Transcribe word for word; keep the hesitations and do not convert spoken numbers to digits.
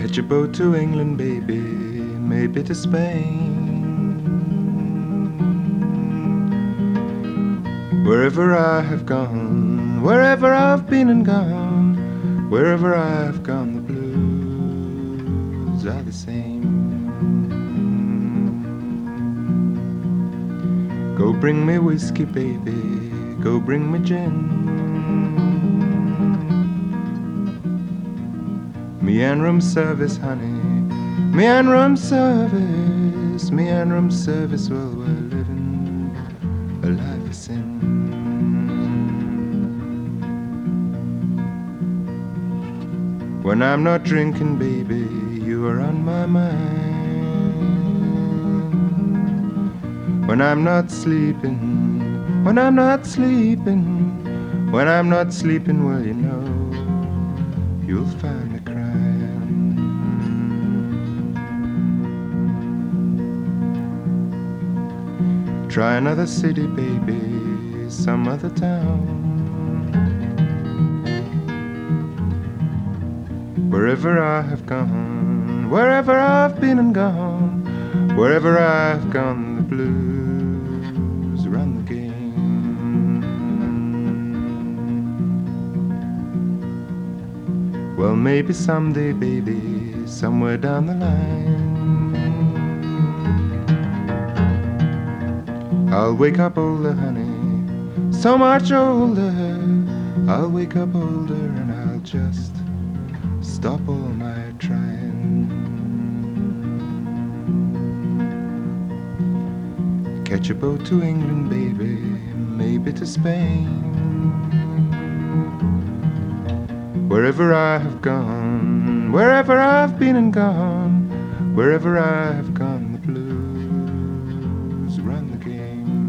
Catch a boat to England, baby, maybe to Spain. Wherever I have gone, wherever I've been and gone, wherever I have gone, the blues are the same. Go bring me whiskey, baby, go bring me gin. Me and room service, honey, me and room service, me and room service, well, we're living a life of sin. When I'm not drinking, baby, you are on my mind. When I'm not sleeping, when I'm not sleeping, when I'm not sleeping, well, you know, you'll find me crying. Try another city, baby, some other town. Wherever I have gone, wherever I've been and gone, wherever I've gone, the blues run the game. Well, maybe someday, baby, somewhere down the line, I'll wake up older, honey, so much older. I'll wake up older and I'll just stop all my trying. Catch a boat to England, baby, maybe to Spain. Wherever I have gone, wherever I've been and gone, wherever I have gone, the blues run the game.